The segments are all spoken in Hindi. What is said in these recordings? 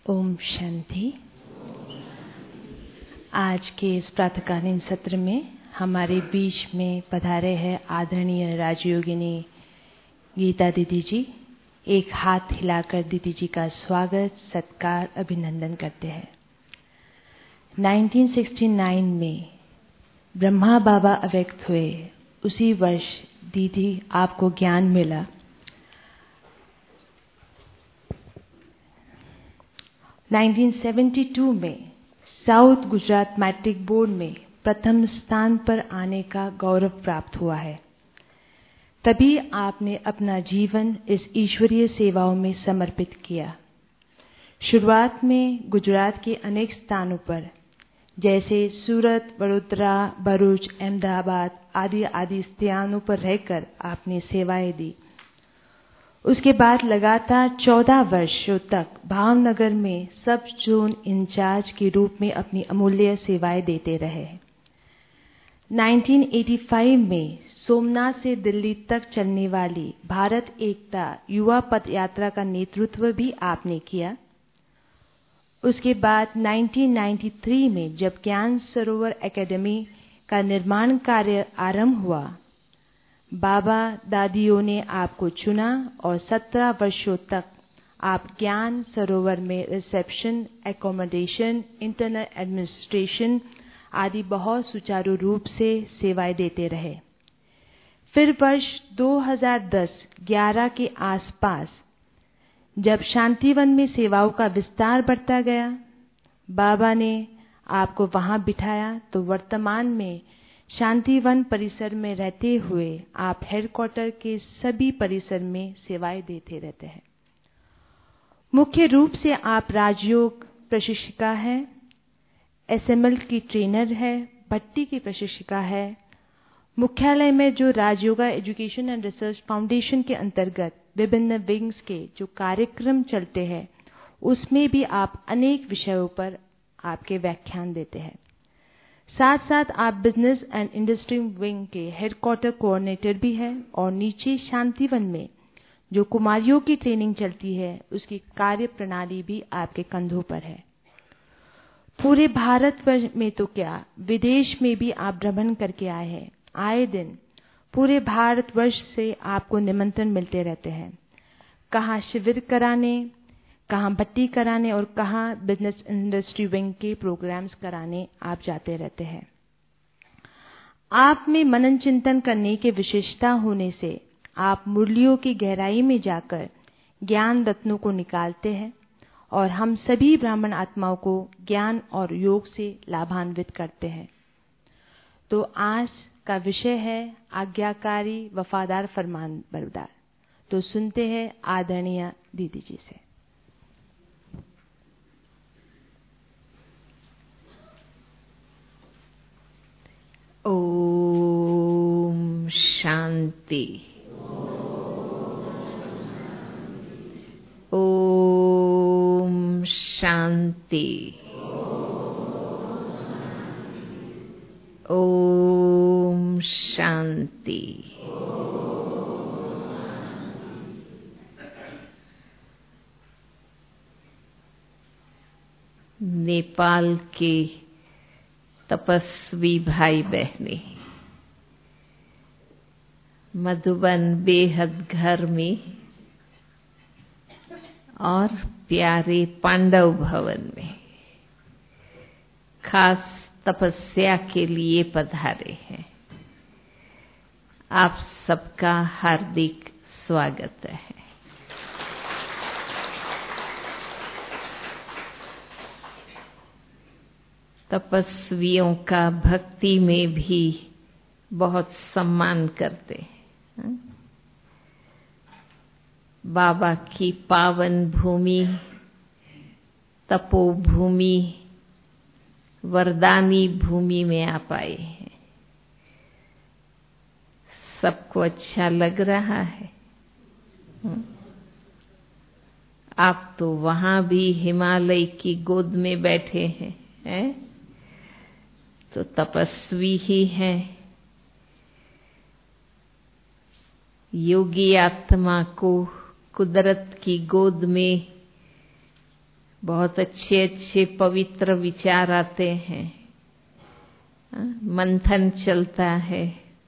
ओम शांति। आज के इस प्रातःकालीन सत्र में हमारे बीच में पधारे हैं आदरणीय राजयोगिनी गीता दीदी जी। एक हाथ हिलाकर दीदी जी का स्वागत, सत्कार, अभिनंदन करते हैं। 1969 में ब्रह्मा बाबा अव्यक्त हुए, उसी वर्ष दीदी आपको ज्ञान मिला। 1972 में साउथ गुजरात मैट्रिक बोर्ड में प्रथम स्थान पर आने का गौरव प्राप्त हुआ है। तभी आपने अपना जीवन इस ईश्वरीय सेवाओं में समर्पित किया। शुरुआत में गुजरात के अनेक स्थानों पर जैसे सूरत, वडोदरा, भरूच, अहमदाबाद आदि स्थानों पर रहकर आपने सेवाएं दी। उसके बाद लगातार 14 वर्षों तक भावनगर में सब जोन इंचार्ज के रूप में अपनी अमूल्य सेवाएं देते रहे। 1985 में सोमनाथ से दिल्ली तक चलने वाली भारत एकता युवा पद यात्रा का नेतृत्व भी आपने किया। उसके बाद 1993 में जब ज्ञान सरोवर एकेडमी का निर्माण कार्य आरंभ हुआ, बाबा दादियों ने आपको चुना और 17 वर्षों तक आप ज्ञान सरोवर में रिसेप्शन, एकोमोडेशन, इंटरनल एडमिनिस्ट्रेशन आदि बहुत सुचारू रूप से सेवाएं देते रहे। फिर वर्ष 2010-11 के आसपास जब शांतिवन में सेवाओं का विस्तार बढ़ता गया, बाबा ने आपको वहां बिठाया, तो वर्तमान में शांतिवन परिसर में रहते हुए आप हेडक्वार्टर के सभी परिसर में सेवाएं देते रहते हैं। मुख्य रूप से आप राजयोग प्रशिक्षिका है, SML की ट्रेनर है, भट्टी की प्रशिक्षिका है। मुख्यालय में जो Rajyoga education and research foundation के अंतर्गत विभिन्न विंग्स के जो कार्यक्रम चलते हैं, उसमें भी आप अनेक विषयों पर आपके व्याख्यान देते हैं। साथ साथ आप बिजनेस एंड इंडस्ट्री विंग के हेडक्वार्टर कोऑर्डिनेटर भी हैं और नीचे शांतिवन में जो कुमारियों की ट्रेनिंग चलती है, उसकी कार्य प्रणाली भी आपके कंधों पर है। पूरे भारतवर्ष में तो क्या, विदेश में भी आप भ्रमण करके आए हैं। आए दिन पूरे भारतवर्ष से आपको निमंत्रण मिलते रहते हैं। कहाँ शिविर कराने, कहाँ भट्टी कराने और कहाँ बिजनेस इंडस्ट्री विंग के प्रोग्राम्स कराने आप जाते रहते हैं। आप में मनन चिंतन करने की विशेषता होने से आप मुरलियों की गहराई में जाकर ज्ञान रत्नों को निकालते हैं और हम सभी ब्राह्मण आत्माओं को ज्ञान और योग से लाभान्वित करते हैं। तो आज का विषय है आज्ञाकारी वफादार फरमानबरदार। तो सुनते हैं आदरणीय दीदी जी से। ओम शांति। ओम शांति। ओम शांति। नेपाल के तपस्वी भाई बहने, मधुबन बेहद घर में और प्यारे पांडव भवन में खास तपस्या के लिए पधारे हैं। आप सबका हार्दिक स्वागत है। तपस्वियों का भक्ति में भी बहुत सम्मान करते हैं। बाबा की पावन भूमि, तपोभूमि, वरदानी भूमि में आप आए हैं। सबको अच्छा लग रहा है। आप तो वहां भी हिमालय की गोद में बैठे हैं, तो तपस्वी ही हैं। योगी आत्मा को कुदरत की गोद में बहुत अच्छे अच्छे पवित्र विचार आते हैं, मंथन चलता है।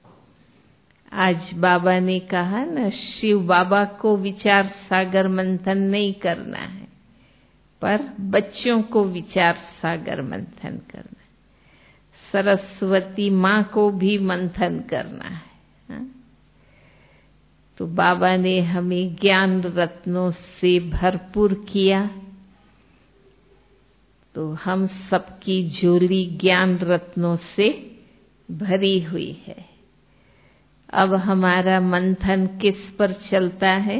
आज बाबा ने कहा ना, शिव बाबा को विचार सागर मंथन नहीं करना है, पर बच्चों को विचार सागर मंथन करना है। सरस्वती माँ को भी मंथन करना है। तो बाबा ने हमें ज्ञान रत्नों से भरपूर किया, तो हम सबकी झोली ज्ञान रत्नों से भरी हुई है। अब हमारा मंथन किस पर चलता है?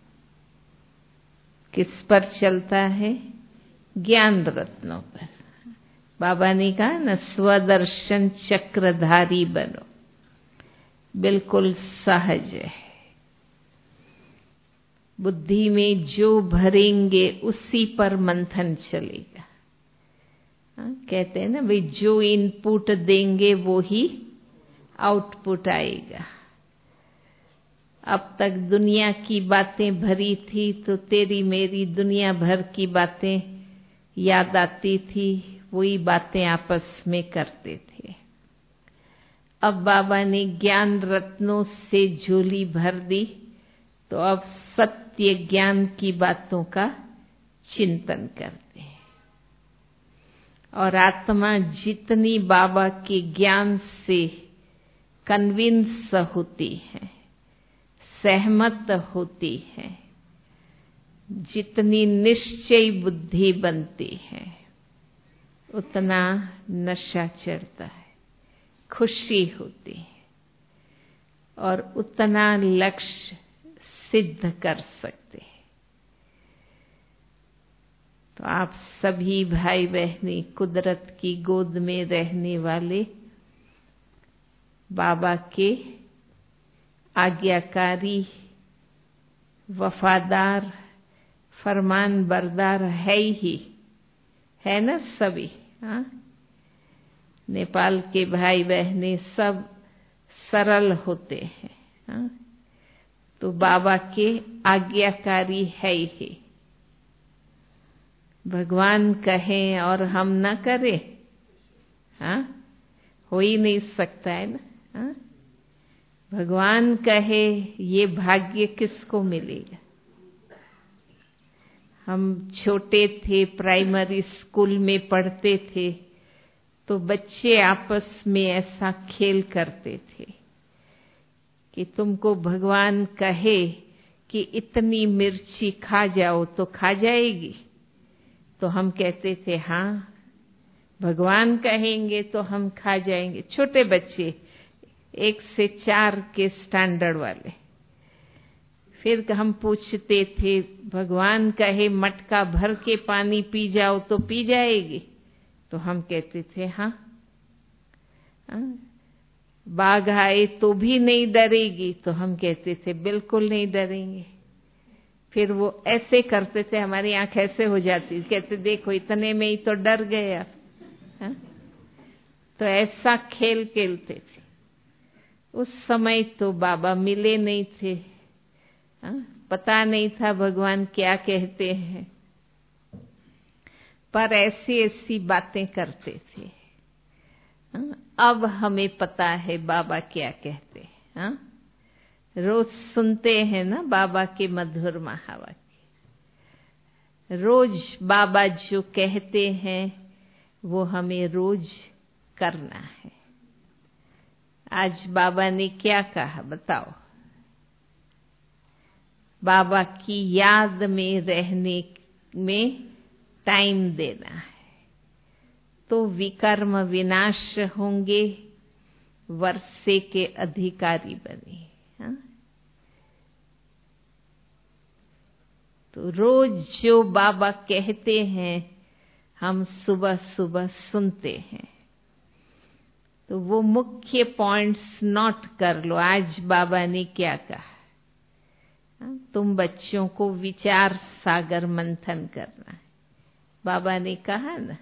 किस पर चलता है? ज्ञान रत्नों पर। बाबा ने कहा ना, स्वदर्शन चक्रधारी बनो। बिल्कुल सहज है। बुद्धि में जो भरेंगे उसी पर मंथन चलेगा। कहते हैं ना भाई, जो इनपुट देंगे वो ही आउटपुट आएगा। अब तक दुनिया की बातें भरी थी तो तेरी मेरी दुनिया भर की बातें याद आती थी, वही बातें आपस में करते थे। अब बाबा ने ज्ञान रत्नों से झोली भर दी, तो अब सत्य ज्ञान की बातों का चिंतन करते हैं। और आत्मा जितनी बाबा के ज्ञान से कन्विंस होती है, सहमत होती है, जितनी निश्चय बुद्धि बनती है, उतना नशा चढ़ता है, खुशी होती है, और उतना लक्ष्य सिद्ध कर सकते हैं। तो आप सभी भाई बहनी कुदरत की गोद में रहने वाले, बाबा के आज्ञाकारी, वफादार, फरमान बरदार है ही, है ना सभी? हाँ, नेपाल के भाई बहने सब सरल होते हैं। हाँ? तो बाबा के आज्ञाकारी है ही। भगवान कहें और हम न करें, हाँ, हो ही नहीं सकता है ना। हाँ? भगवान कहे, ये भाग्य किसको मिलेगा? हम छोटे थे, प्राइमरी स्कूल में पढ़ते थे, तो बच्चे आपस में ऐसा खेल करते थे कि तुमको भगवान कहे कि इतनी मिर्ची खा जाओ तो खा जाएगी? तो हम कहते थे हाँ, भगवान कहेंगे तो हम खा जाएंगे। छोटे बच्चे, 1 से 4 के स्टैंडर्ड वाले। फिर हम पूछते थे, भगवान कहे मटका भर के पानी पी जाओ तो पी जाएगी? तो हम कहते थे हाँ। बाघ आए तो भी नहीं डरेगी? तो हम कहते थे बिल्कुल नहीं डरेंगे। फिर वो ऐसे करते थे, हमारी आंख ऐसे हो जाती, कहते देखो इतने में ही तो डर गया। तो ऐसा खेल खेलते थे। उस समय तो बाबा मिले नहीं थे, पता नहीं था भगवान क्या कहते हैं, पर ऐसी ऐसी बातें करते थे। अब हमें पता है बाबा क्या कहते हैं। रोज सुनते हैं ना बाबा के मधुर महावाक्य। रोज बाबा जो कहते हैं वो हमें रोज करना है। आज बाबा ने क्या कहा बताओ? बाबा की याद में रहने में टाइम देना है, तो विकर्म विनाश होंगे, वर्षे के अधिकारी बने। तो रोज जो बाबा कहते हैं हम सुबह सुबह सुनते हैं, तो वो मुख्य पॉइंट्स नोट कर लो। आज बाबा ने क्या कहा? तुम बच्चों को विचार सागर मंथन करना है। बाबा ने कहा ना,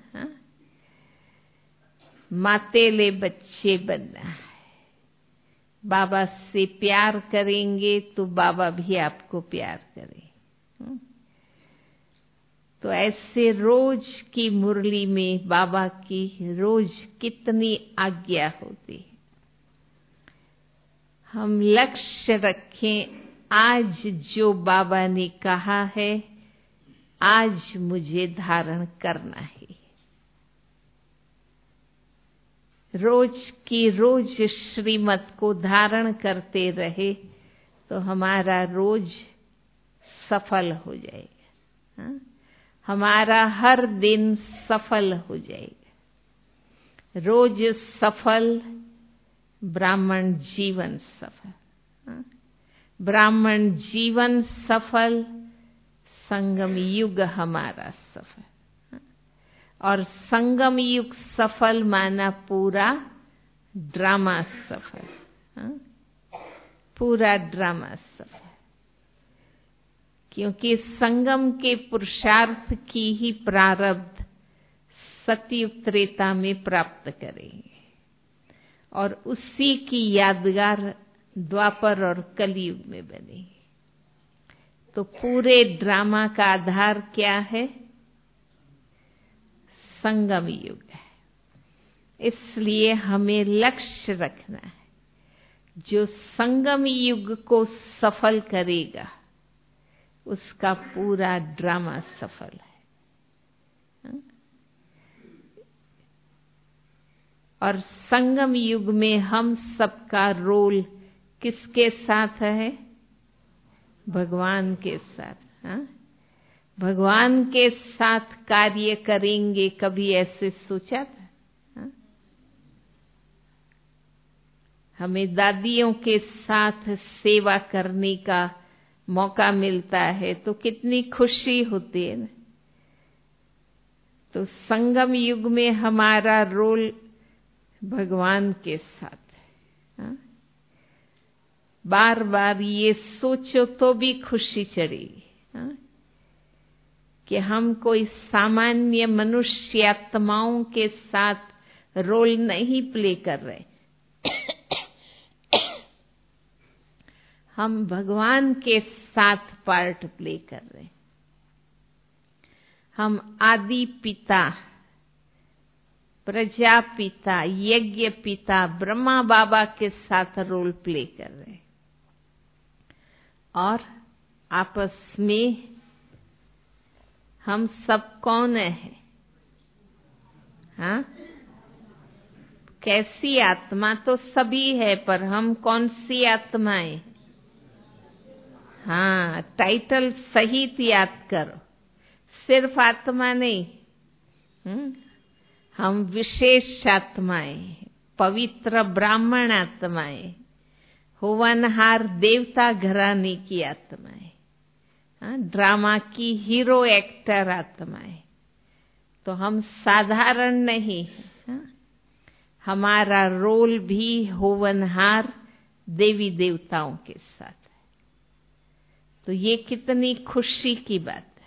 मातेले बच्चे बनना है। बाबा से प्यार करेंगे तो बाबा भी आपको प्यार करे। तो ऐसे रोज की मुरली में बाबा की रोज कितनी आज्ञा होती है। हम लक्ष्य रखें, आज जो बाबा ने कहा है आज मुझे धारण करना है। रोज की रोज श्रीमत को धारण करते रहे तो हमारा रोज सफल हो जाएगा। हाँ? हमारा हर दिन सफल हो जाएगा। रोज सफल, ब्राह्मण जीवन सफल। हाँ? ब्राह्मण जीवन सफल, संगम युग हमारा सफल। और संगम युग सफल माना पूरा ड्रामा सफल। हाँ? पूरा ड्रामा सफल, क्योंकि संगम के पुरुषार्थ की ही प्रारब्ध सतयुग त्रेता में प्राप्त करेंगे और उसी की यादगार द्वापर और कलयुग में बनेगी। तो पूरे ड्रामा का आधार क्या है? संगम युग है। इसलिए हमें लक्ष्य रखना है, जो संगम युग को सफल करेगा उसका पूरा ड्रामा सफल है। और संगम युग में हम सबका रोल किसके साथ है? भगवान के साथ। हाँ? भगवान के साथ कार्य करेंगे, कभी ऐसे सोचा था? हाँ? हमें दादियों के साथ सेवा करने का मौका मिलता है तो कितनी खुशी होती है ना। तो संगम युग में हमारा रोल भगवान के साथ है। हाँ? बार बार ये सोचो तो भी खुशी चढ़ेगी। हाँ? कि हम कोई सामान्य मनुष्य आत्माओं के साथ रोल नहीं प्ले कर रहे, हम भगवान के साथ पार्ट प्ले कर रहे हैं। हम आदि पिता, प्रजापिता, यज्ञ पिता ब्रह्मा बाबा के साथ रोल प्ले कर रहे हैं। और आपस में हम सब कौन हैं? हाँ? कैसी आत्मा? तो सभी है, पर हम कौन सी आत्माएं? हाँ, टाइटल सहित याद करो, सिर्फ आत्मा नहीं। हम विशेष आत्माएं, पवित्र ब्राह्मण आत्माएं, होवनहार देवता घराने की आत्माएं, ड्रामा की हीरो एक्टर आत्माएं। तो हम साधारण नहीं हैं। हमारा रोल भी होवनहार देवी देवताओं के साथ है। तो ये कितनी खुशी की बात है,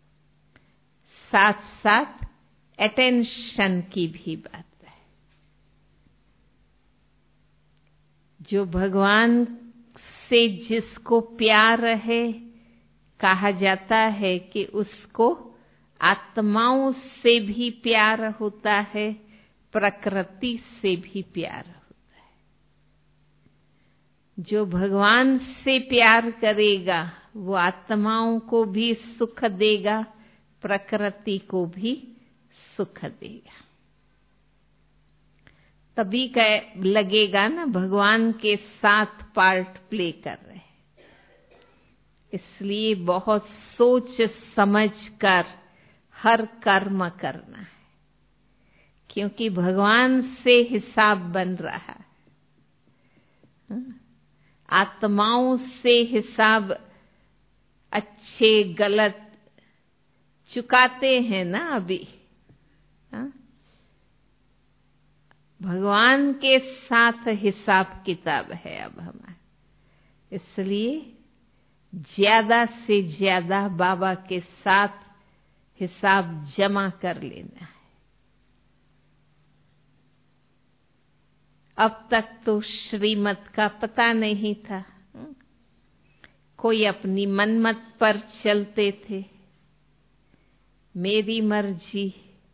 साथ साथ अटेंशन की भी बात है। जो भगवान से जिसको प्यार है, कहा जाता है कि उसको आत्माओं से भी प्यार होता है, प्रकृति से भी प्यार होता है। जो भगवान से प्यार करेगा वो आत्माओं को भी सुख देगा, प्रकृति को भी सुख देगा। तभी लगेगा ना भगवान के साथ पार्ट प्ले कर रहे हैं। इसलिए बहुत सोच समझ कर हर कर्म करना है, क्योंकि भगवान से हिसाब बन रहा है। आत्माओं से हिसाब अच्छे गलत चुकाते हैं ना अभी। भगवान के साथ हिसाब किताब है अब हमारा। इसलिए ज्यादा से ज्यादा बाबा के साथ हिसाब जमा कर लेना है। अब तक तो श्रीमत का पता नहीं था, कोई अपनी मनमत पर चलते थे। मेरी मर्जी,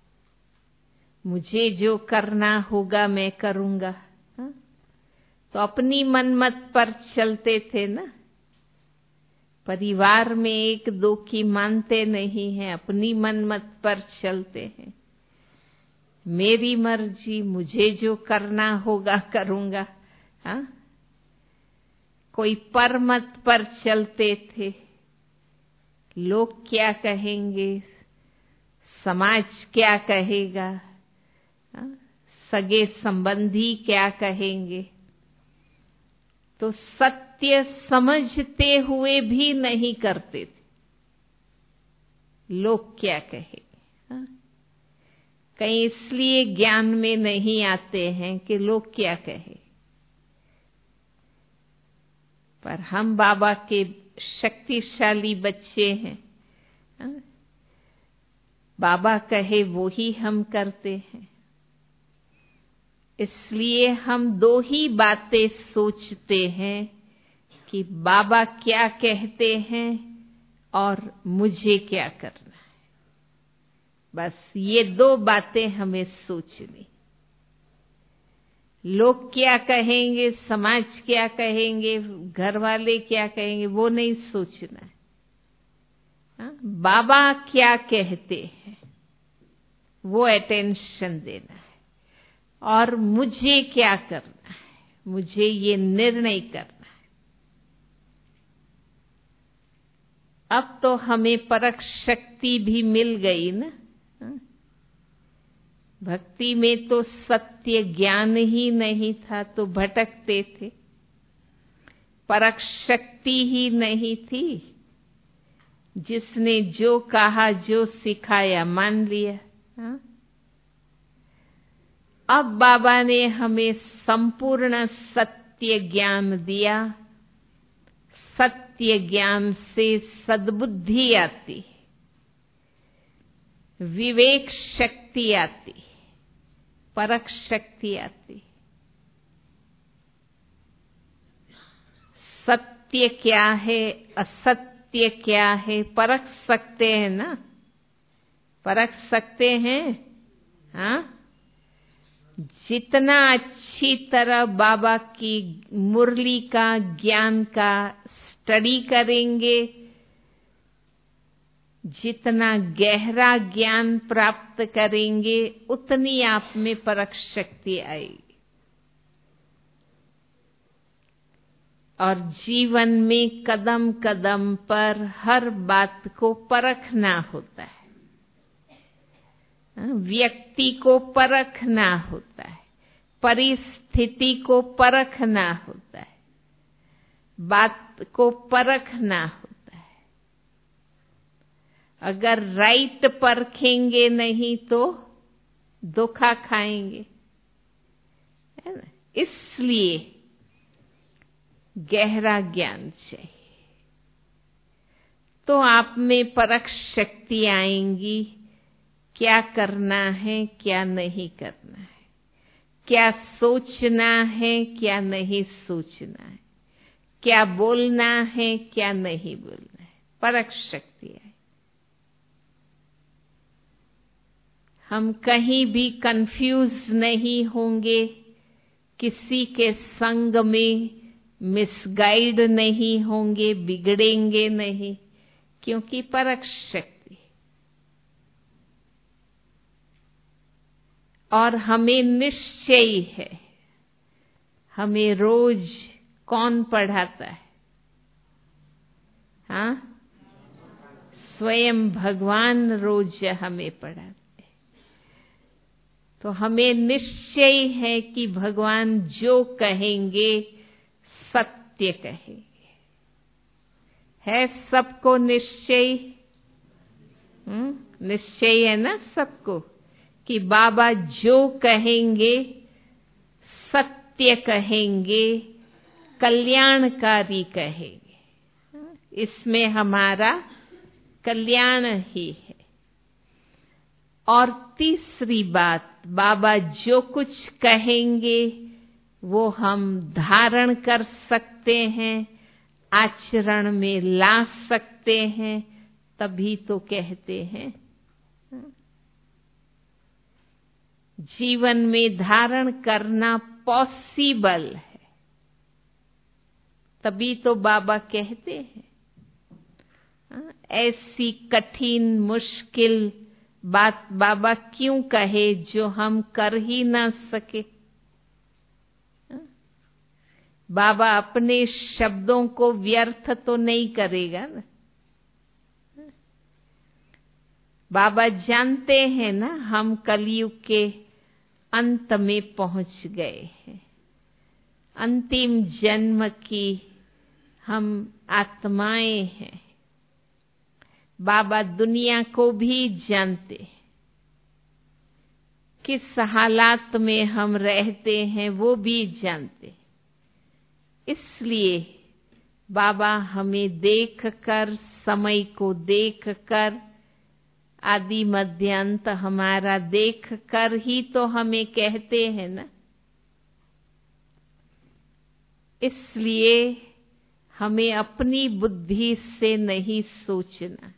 मुझे जो करना होगा मैं करूंगा। तो अपनी मनमत पर चलते थे ना। परिवार में एक दो की मानते नहीं हैं, अपनी मनमत पर चलते हैं। मेरी मर्जी, मुझे जो करना होगा करूंगा। हाँ, कोई परमत पर चलते थे। लोग क्या कहेंगे, समाज क्या कहेगा, सगे संबंधी क्या कहेंगे, तो सत्य समझते हुए भी नहीं करते थे। लोग क्या कहेंगे, कहीं इसलिए ज्ञान में नहीं आते हैं कि लोग क्या कहे। पर हम बाबा के शक्तिशाली बच्चे हैं। बाबा कहे वो ही हम करते हैं। इसलिए हम दो ही बातें सोचते हैं कि बाबा क्या कहते हैं और मुझे क्या करना है। बस ये दो बातें हमें सोचनी। लोग क्या कहेंगे, समाज क्या कहेंगे, घर वाले क्या कहेंगे, वो नहीं सोचना है। बाबा क्या कहते हैं वो अटेंशन देना है। और मुझे क्या करना है, मुझे ये निर्णय करना है। अब तो हमें परख शक्ति भी मिल गई ना। भक्ति में तो सत्य ज्ञान ही नहीं था तो भटकते थे। परख शक्ति ही नहीं थी। जिसने जो कहा, जो सिखाया, मान लिया। अब बाबा ने हमें संपूर्ण सत्य ज्ञान दिया। सत्य ज्ञान से सद्बुद्धि आती, विवेक शक्ति आती, परख शक्ति आती। सत्य क्या है, असत्य क्या है, परख सकते हैं ना। परख सकते हैं। हाँ, जितना अच्छी तरह बाबा की मुरली का, ज्ञान का स्टडी करेंगे, जितना गहरा ज्ञान प्राप्त करेंगे, उतनी आप में परख शक्ति आएगी। और जीवन में कदम कदम पर हर बात को परखना होता है। व्यक्ति को परखना होता है, परिस्थिति को परखना होता है, बात को परखना होता है। अगर राइट परखेंगे नहीं तो धोखा खाएंगे, है ना। इसलिए गहरा ज्ञान चाहिए, तो आप में परख शक्ति आएंगी। क्या करना है, क्या नहीं करना है, क्या सोचना है, क्या नहीं सोचना है, क्या बोलना है, क्या नहीं बोलना है। परख शक्ति है। हम कहीं भी कंफ्यूज नहीं होंगे, किसी के संग में मिसगाइड नहीं होंगे, बिगड़ेंगे नहीं, क्योंकि परख शक्ति। और हमें निश्चय है। हमें रोज कौन पढ़ाता है? हाँ, स्वयं भगवान रोज हमें पढ़ाते हैं। तो हमें निश्चय है कि भगवान जो कहेंगे सत्य कहेंगे। है सबको निश्चय? निश्चय है ना सबको कि बाबा जो कहेंगे सत्य कहेंगे, कल्याणकारी कहेंगे। इसमें हमारा कल्याण ही है। और तीसरी बात, बाबा जो कुछ कहेंगे वो हम धारण कर सकते हैं, आचरण में ला सकते हैं, तभी तो कहते हैं। जीवन में धारण करना पॉसिबल है। तभी तो बाबा कहते हैं, ऐसी कठिन मुश्किल बात बाबा क्यों कहे जो हम कर ही ना सके। बाबा अपने शब्दों को व्यर्थ तो नहीं करेगा ना। बाबा जानते हैं ना हम कलयुग के अंत में पहुंच गए हैं, अंतिम जन्म की हम आत्माएं हैं। बाबा दुनिया को भी जानते हैं, किस हालात में हम रहते हैं वो भी जानते हैं। इसलिए बाबा हमें देखकर, समय को देखकर, आदि मध्य अंत हमारा देखकर ही तो हमें कहते हैं ना। इसलिए हमें अपनी बुद्धि से नहीं सोचना।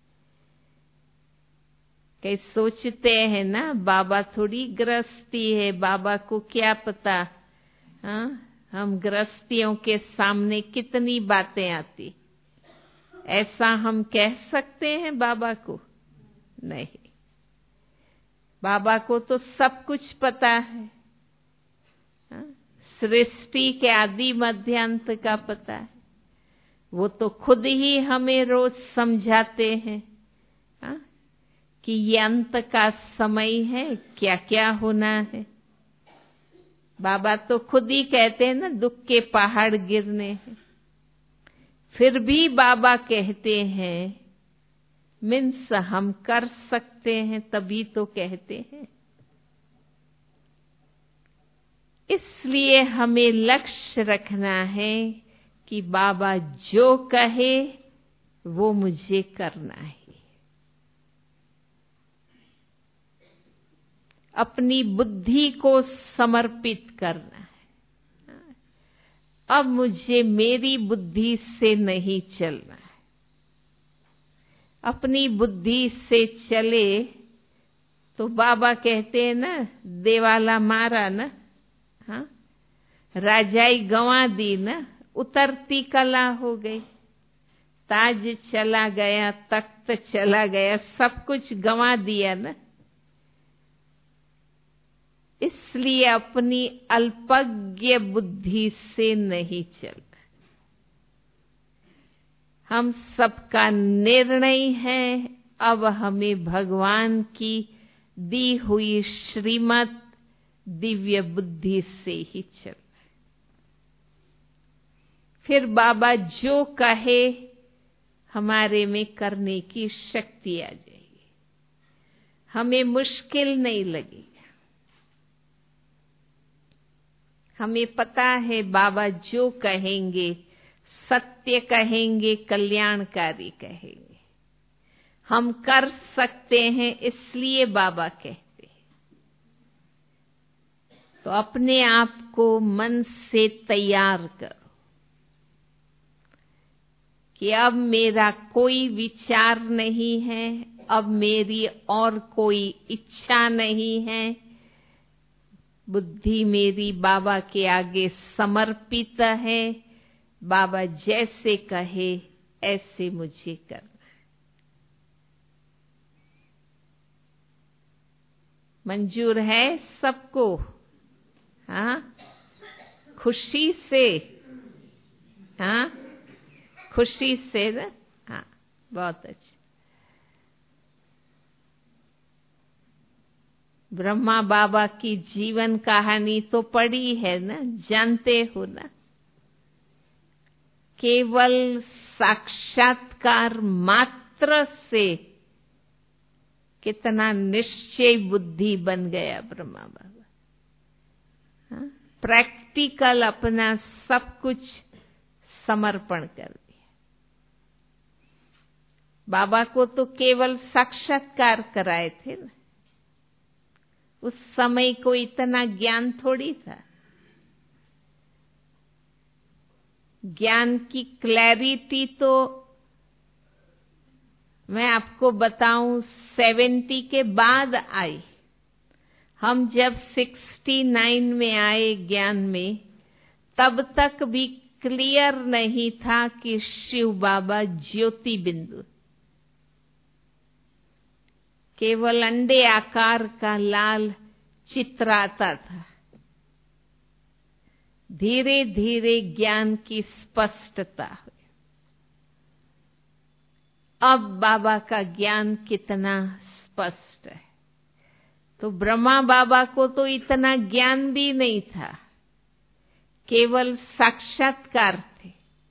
कई सोचते हैं ना बाबा थोड़ी गृहस्थी है, बाबा को क्या पता। हम गृहस्थियों के सामने कितनी बातें आती, ऐसा हम कह सकते हैं बाबा को? नहीं, बाबा को तो सब कुछ पता है। सृष्टि के आदि मध्य अंत का पता है। वो तो खुद ही हमें रोज समझाते हैं कि ये अंत का समय है, क्या क्या होना है। बाबा तो खुद ही कहते हैं ना, दुख के पहाड़ गिरने हैं। फिर भी बाबा कहते हैं, मीन्स हम कर सकते हैं, तभी तो कहते हैं। इसलिए हमें लक्ष्य रखना है कि बाबा जो कहे वो मुझे करना है। अपनी बुद्धि को समर्पित करना है। अब मुझे मेरी बुद्धि से नहीं चलना है। अपनी बुद्धि से चले तो बाबा कहते हैं ना, देवाला मारा ना, राजाई गंवा दी ना, उतरती कला हो गई। ताज चला गया, तख्त चला गया, सब कुछ गंवा दिया ना। इसलिए अपनी अल्पज्ञ बुद्धि से नहीं चलना। हम सबका निर्णय है, अब हमें भगवान की दी हुई श्रीमत दिव्य बुद्धि से ही चलना। फिर बाबा जो कहे हमारे में करने की शक्ति आ जाएगी, हमें मुश्किल नहीं लगेगा। हमें पता है बाबा जो कहेंगे सत्य कहेंगे, कल्याणकारी कहेंगे। हम कर सकते हैं, इसलिए बाबा कहते हैं। तो अपने आप को मन से तैयार करो कि अब मेरा कोई विचार नहीं है, अब मेरी और कोई इच्छा नहीं है। बुद्धि मेरी बाबा के आगे समर्पित है। बाबा जैसे कहे ऐसे मुझे करना। मंजूर है सबको? हाँ, खुशी से, हाँ, खुशी से ना। हाँ, बहुत अच्छा। ब्रह्मा बाबा की जीवन कहानी तो पढ़ी है ना, जानते हो ना। केवल साक्षात्कार मात्र से कितना निश्चय बुद्धि बन गया ब्रह्मा बाबा। प्रैक्टिकल अपना सब कुछ समर्पण कर दिया। बाबा को तो केवल साक्षात्कार कराए थे ना, उस समय को इतना ज्ञान थोड़ी था। ज्ञान की क्लैरिटी तो मैं आपको बताऊं, 70 के बाद आई। हम जब 69 में आए ज्ञान में, तब तक भी क्लियर नहीं था कि शिव बाबा ज्योति बिंदु, केवल अंडे आकार का लाल चित्र आता था। धीरे धीरे ज्ञान की स्पष्टता हुई। अब बाबा का ज्ञान कितना स्पष्ट है। तो ब्रह्मा बाबा को तो इतना ज्ञान भी नहीं था, केवल साक्षात्कार थे,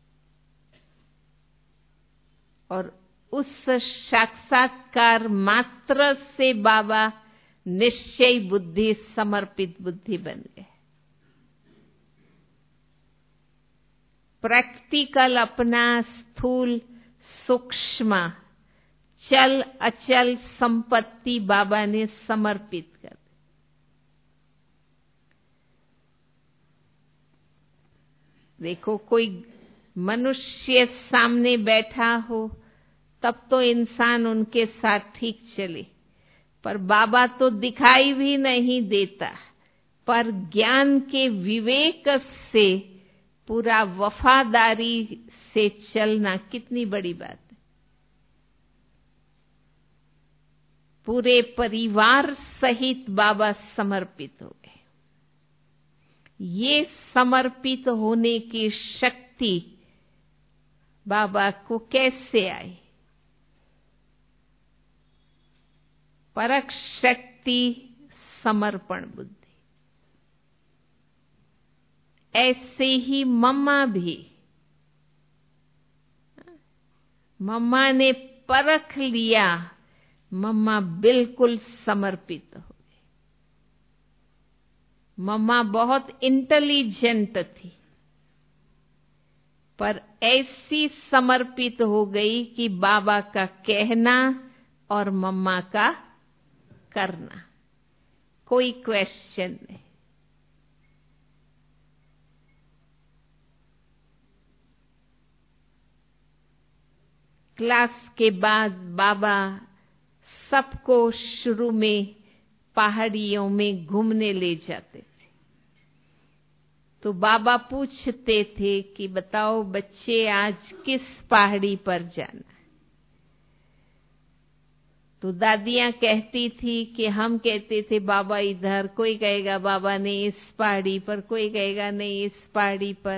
और उस साक्षात्कार मात्र से बाबा निश्चय बुद्धि, समर्पित बुद्धि बन गए। प्रैक्टिकल अपना स्थूल सूक्ष्म चल अचल संपत्ति बाबा ने समर्पित कर दी। देखो, कोई मनुष्य सामने बैठा हो तब तो इंसान उनके साथ ठीक चले, पर बाबा तो दिखाई भी नहीं देता, पर ज्ञान के विवेक से पूरा वफादारी से चलना कितनी बड़ी बात है। पूरे परिवार सहित बाबा समर्पित हो गए। ये समर्पित होने की शक्ति बाबा को कैसे आई? परख शक्ति, समर्पण बुद्धि। ऐसे ही मम्मा भी, मम्मा ने परख लिया, मम्मा बिल्कुल समर्पित हो गई। मम्मा बहुत इंटेलिजेंट थी, पर ऐसी समर्पित हो गई कि बाबा का कहना और मम्मा का करना, कोई क्वेश्चन नहीं। क्लास के बाद बाबा सबको शुरू में पहाड़ियों में घूमने ले जाते थे। तो बाबा पूछते थे कि बताओ बच्चे, आज किस पहाड़ी पर जाना? तो दादियां कहती थी कि हम कहते थे बाबा इधर, कोई कहेगा बाबा ने इस पहाड़ी पर, कोई कहेगा नहीं इस पहाड़ी पर।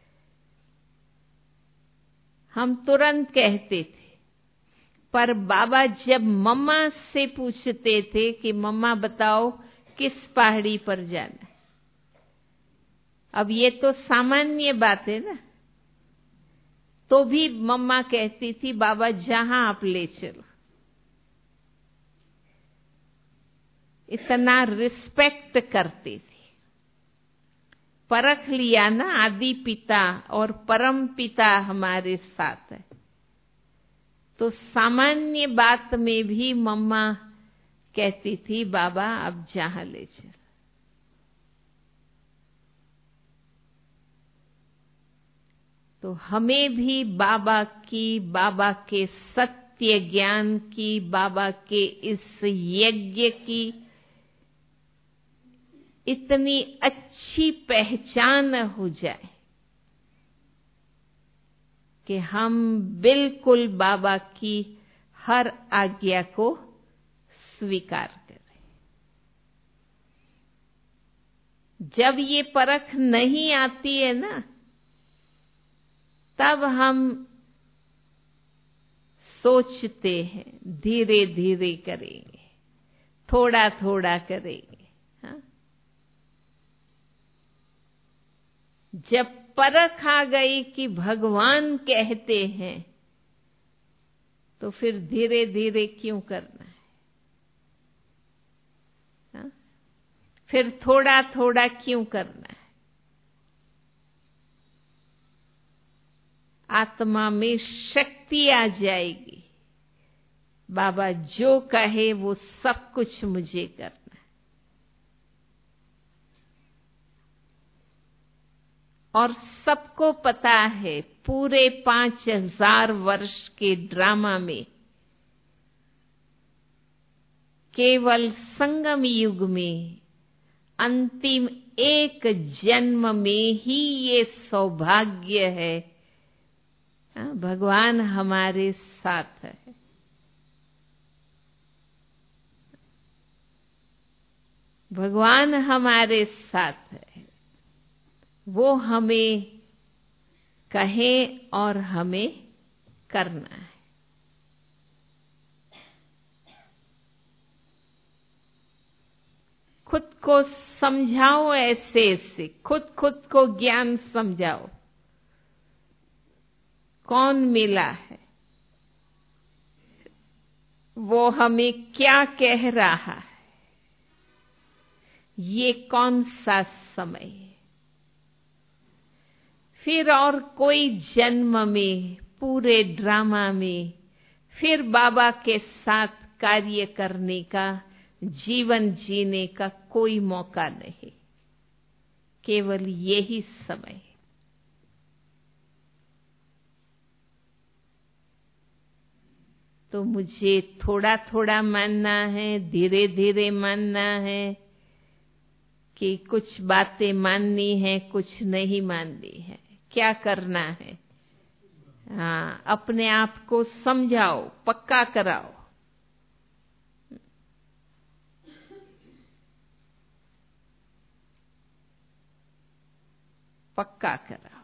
हम तुरंत कहते थे, पर बाबा जब मम्मा से पूछते थे कि मम्मा बताओ किस पहाड़ी पर जाना, अब ये तो सामान्य बात है ना, तो भी मम्मा कहती थी बाबा जहां आप ले चलो। इतना रिस्पेक्ट करते थे। परख लिया ना, आदि पिता और परम पिता हमारे साथ है, तो सामान्य बात में भी मम्मा कहती थी बाबा अब जहां ले चलो। तो हमें भी बाबा की, बाबा के सत्य ज्ञान की, बाबा के इस यज्ञ की इतनी अच्छी पहचान हो जाए कि हम बिल्कुल बाबा की हर आज्ञा को स्वीकार करें। जब ये परख नहीं आती है ना, तब हम सोचते हैं धीरे धीरे करेंगे, थोड़ा थोड़ा करेंगे। हाँ? जब परख आ गई कि भगवान कहते हैं, तो फिर धीरे धीरे क्यों करना है? हाँ? फिर थोड़ा थोड़ा क्यों करना है? आत्मा में शक्ति आ जाएगी, बाबा जो कहे वो सब कुछ मुझे करना है। और सबको पता है पूरे 5000 वर्ष के ड्रामा में केवल संगम युग में अंतिम एक जन्म में ही ये सौभाग्य है। भगवान हमारे साथ है। भगवान हमारे साथ है। वो हमें कहें और हमें करना है। खुद को समझाओ, ऐसे ऐसे खुद को ज्ञान समझाओ। कौन मिला है, वो हमें क्या कह रहा है, ये कौन सा समय है। फिर और कोई जन्म में, पूरे ड्रामा में फिर बाबा के साथ कार्य करने का, जीवन जीने का कोई मौका नहीं। केवल यही समय है। तो मुझे थोड़ा थोड़ा मानना है, धीरे धीरे मानना है कि कुछ बातें माननी है, कुछ नहीं माननी है। क्या करना है? हाँ, अपने आप को समझाओ, पक्का कराओ। पक्का कराओ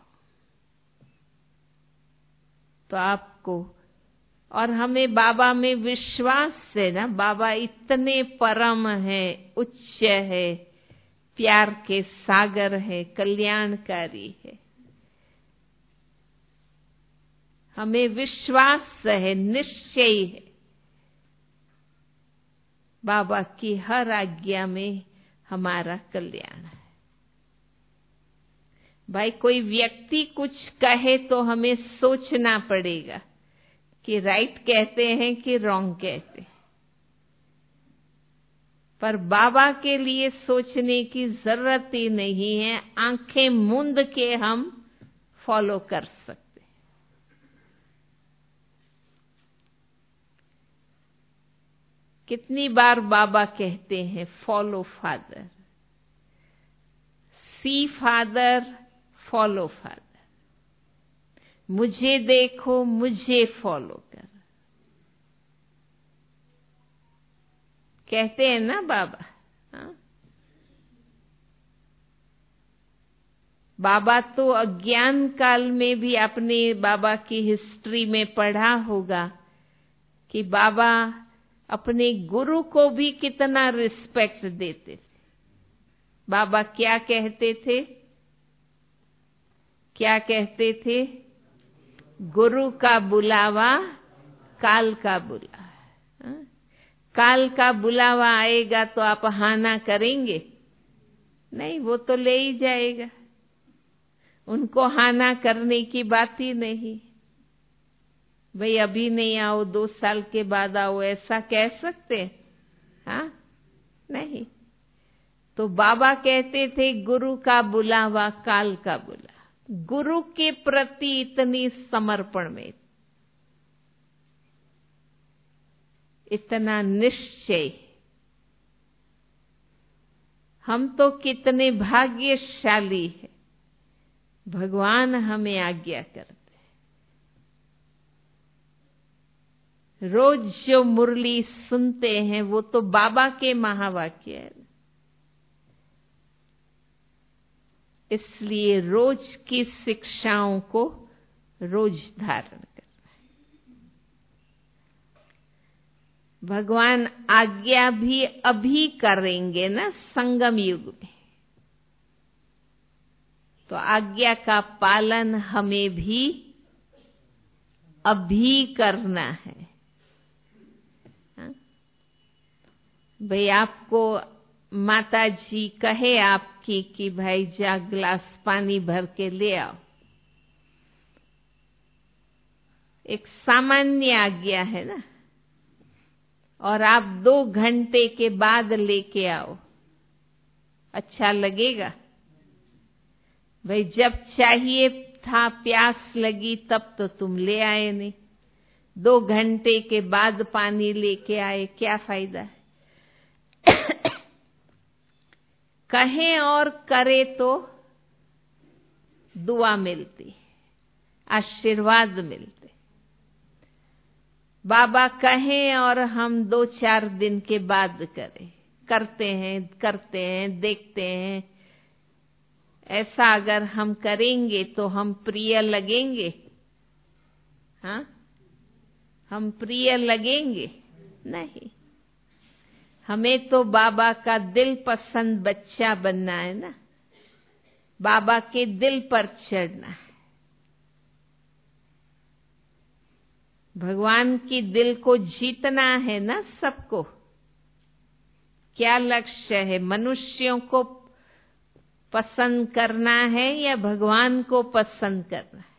तो आपको, और हमें बाबा में विश्वास है ना, बाबा इतने परम है, उच्च है, प्यार के सागर है, कल्याणकारी है। हमें विश्वास है, निश्चय है। बाबा की हर आज्ञा में हमारा कल्याण है। भाई कोई व्यक्ति कुछ कहे तो हमें सोचना पड़ेगा कि राइट कहते हैं कि रॉन्ग कहते हैं। पर बाबा के लिए सोचने की जरूरत ही नहीं है। आंखें मूंद के हम फॉलो कर सकते। कितनी बार बाबा कहते हैं follow father, see father, follow father. मुझे देखो, मुझे फॉलो कर, कहते हैं ना बाबा। हाँ? बाबा तो अज्ञान काल में भी आपने बाबा की हिस्ट्री में पढ़ा होगा कि बाबा अपने गुरु को भी कितना रिस्पेक्ट देते थे। बाबा क्या कहते थे? क्या कहते थे? गुरु का बुलावा, काल का बुलावा। काल का बुलावा आएगा तो आप हाँ ना करेंगे? नहीं, वो तो ले ही जाएगा। उनको हाँ ना करने की बात ही नहीं। भाई अभी नहीं आओ, 2 साल के बाद आओ, ऐसा कह सकते? हाँ, नहीं। तो बाबा कहते थे गुरु का बुलावा, काल का बुलावा। गुरु के प्रति इतनी समर्पण में, इतना निश्चय। हम तो कितने भाग्यशाली हैं, भगवान हमें आज्ञा करते। रोज जो मुरली सुनते हैं वो तो बाबा के महावाक्य है। इसलिए रोज की शिक्षाओं को रोज धारण करना है। भगवान आज्ञा भी अभी करेंगे ना, संगम युग में। तो आज्ञा का पालन हमें भी अभी करना है। भाई आपको माता जी कहे आपकी कि भाई जा गिलास पानी भर के ले आओ, एक सामान्य आज्ञा है ना, और आप 2 घंटे के बाद लेके आओ, अच्छा लगेगा? भाई जब चाहिए था, प्यास लगी तब तो तुम ले आए नहीं, 2 घंटे के बाद पानी लेके आए, क्या फायदा है? कहें और करे तो दुआ मिलती, आशीर्वाद मिलते। बाबा कहें और हम 2-4 दिन के बाद करें, करते हैं, देखते हैं, ऐसा अगर हम करेंगे तो हम प्रिय लगेंगे? हाँ, हम प्रिय लगेंगे? नहीं। हमें तो बाबा का दिल पसंद बच्चा बनना है ना, बाबा के दिल पर चढ़ना है। भगवान की दिल को जीतना है ना सबको। क्या लक्ष्य है? मनुष्यों को पसंद करना है या भगवान को पसंद करना है?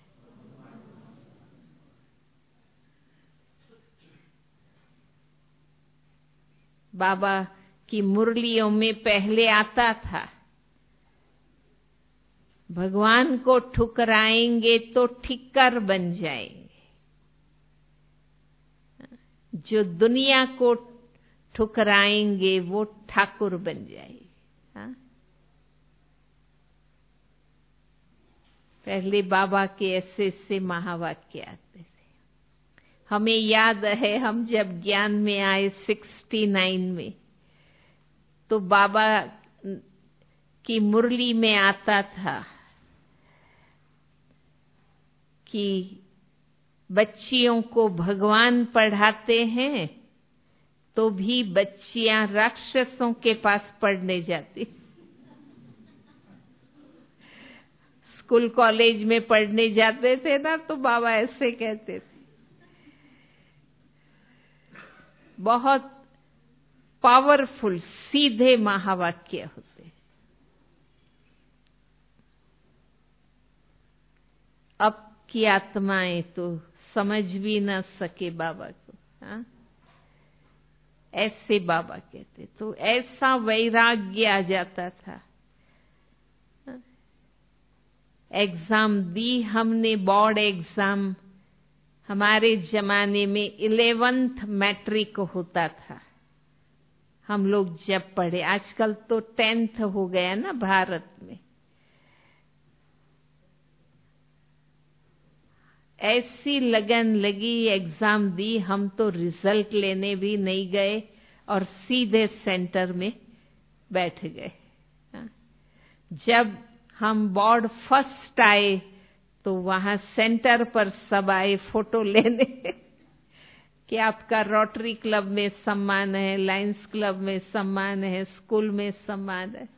बाबा की मुरलियों में पहले आता था, भगवान को ठुकराएंगे तो ठिक्कर बन जाएंगे, जो दुनिया को ठुकराएंगे वो ठाकुर बन जाएंगे। हाँ? पहले बाबा के ऐसे ऐसे महावाक्य आते थे। हमें याद है, हम जब ज्ञान में आए 69 में, तो बाबा की मुरली में आता था कि बच्चियों को भगवान पढ़ाते हैं तो भी बच्चियां राक्षसों के पास पढ़ने जाती। स्कूल कॉलेज में पढ़ने जाते थे ना, तो बाबा ऐसे कहते थे। बहुत पावरफुल सीधे महावाक्य होते। अब की आत्माएं तो समझ भी न सके बाबा को। हाँ? ऐसे बाबा कहते, तो ऐसा वैराग्य आ जाता था। एग्जाम दी हमने, बोर्ड एग्जाम। हमारे जमाने में 11th मैट्रिक होता था हम लोग जब पढ़े। आजकल तो 10th हो गया ना भारत में। ऐसी लगन लगी, एग्जाम दी, हम तो रिजल्ट लेने भी नहीं गए और सीधे सेंटर में बैठ गए। जब हम बोर्ड फर्स्ट आए तो वहां सेंटर पर सब आए फोटो लेने कि आपका रोटरी क्लब में सम्मान है, लायंस क्लब में सम्मान है, स्कूल में सम्मान है।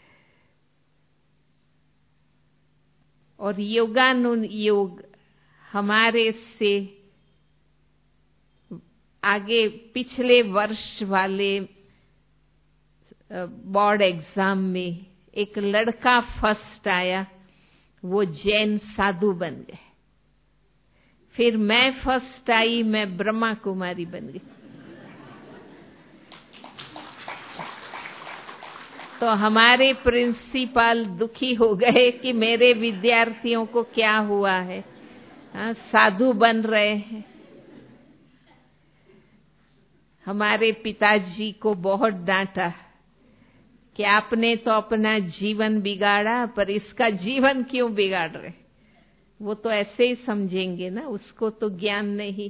और योगानुयोग हमारे से आगे पिछले वर्ष वाले बोर्ड एग्जाम में एक लड़का फर्स्ट आया, वो जैन साधु बन गए। फिर मैं फर्स्ट आई, मैं ब्रह्मा कुमारी बन गई। तो हमारे प्रिंसिपल दुखी हो गए कि मेरे विद्यार्थियों को क्या हुआ है, साधु बन रहे हैं। हमारे पिताजी को बहुत डांटा कि आपने तो अपना जीवन बिगाड़ा, पर इसका जीवन क्यों बिगाड़ रहे? वो तो ऐसे ही समझेंगे ना, उसको तो ज्ञान नहीं।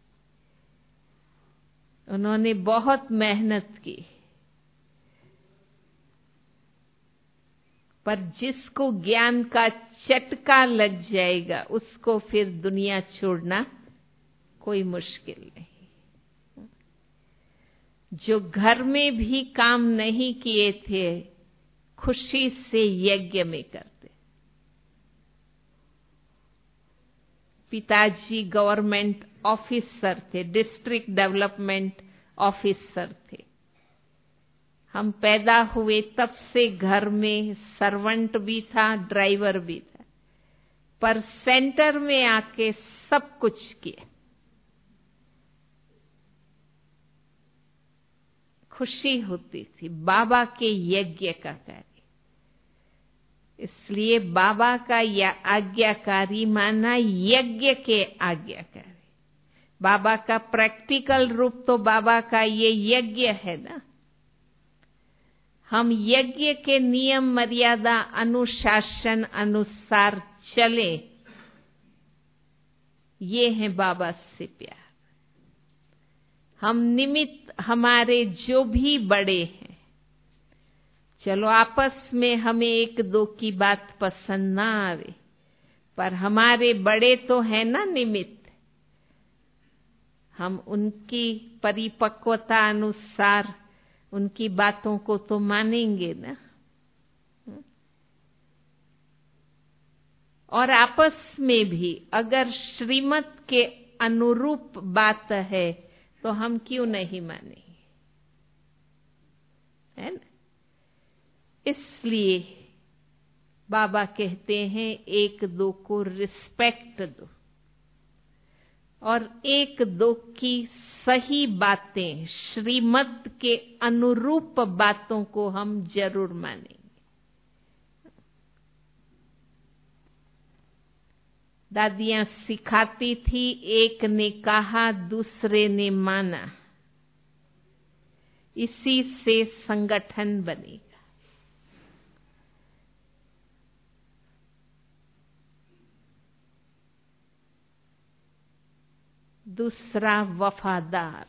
उन्होंने बहुत मेहनत की, पर जिसको ज्ञान का चटका लग जाएगा उसको फिर दुनिया छोड़ना कोई मुश्किल नहीं। जो घर में भी काम नहीं किए थे, खुशी से यज्ञ में करते। पिताजी गवर्नमेंट ऑफिसर थे, डिस्ट्रिक्ट डेवलपमेंट ऑफिसर थे। हम पैदा हुए तब से घर में सर्वेंट भी था, ड्राइवर भी था, पर सेंटर में आके सब कुछ किया। खुशी होती थी बाबा के यज्ञ का कार्य। इसलिए बाबा का यह आज्ञाकारी माना यज्ञ के आज्ञाकारी। बाबा का प्रैक्टिकल रूप तो बाबा का ये यज्ञ है ना। हम यज्ञ के नियम मर्यादा अनुशासन अनुसार चले, ये है बाबा से प्यार। हम निमित्त हमारे जो भी बड़े हैं, चलो आपस में हमें एक दो की बात पसंद ना आवे, पर हमारे बड़े तो है ना निमित्त, हम उनकी परिपक्वता अनुसार उनकी बातों को तो मानेंगे ना। और आपस में भी अगर श्रीमत के अनुरूप बात है तो हम क्यों नहीं मानेंगे, है ना। इसलिए बाबा कहते हैं एक दो को रिस्पेक्ट दो और एक दो की सही बातें, श्रीमत के अनुरूप बातों को हम जरूर मानेंगे। दादियां सिखाती थी, एक ने कहा दूसरे ने माना, इसी से संगठन बनेगा। दूसरा वफादार।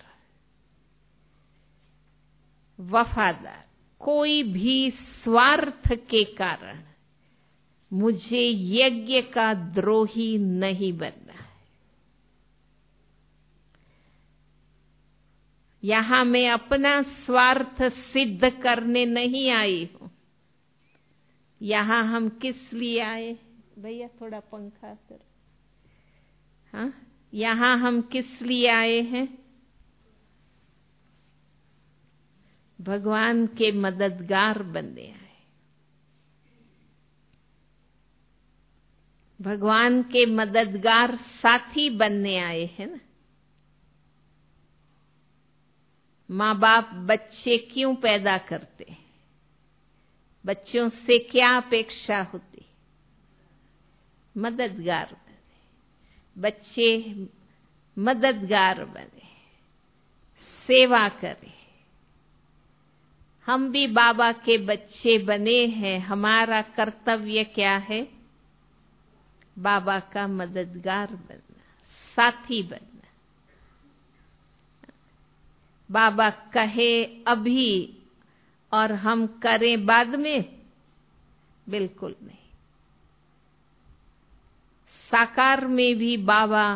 वफादार, कोई भी स्वार्थ के कारण मुझे यज्ञ का द्रोही नहीं बनना है। यहां मैं अपना स्वार्थ सिद्ध करने नहीं आई हूं। यहां हम किस लिए आए? भैया थोड़ा पंखा कर। हाँ, यहां हम किस लिए आए हैं? भगवान के मददगार बनने आए, भगवान के मददगार साथी बनने आए हैं ना। माँ बाप बच्चे क्यों पैदा करते हैं? बच्चों से क्या अपेक्षा होती? मददगार बने, बच्चे मददगार बने, सेवा करें। हम भी बाबा के बच्चे बने हैं, हमारा कर्तव्य क्या है? बाबा का मददगार बनना, साथी बनना। बाबा कहे अभी और हम करें बाद में? बिल्कुल नहीं। साकार में भी बाबा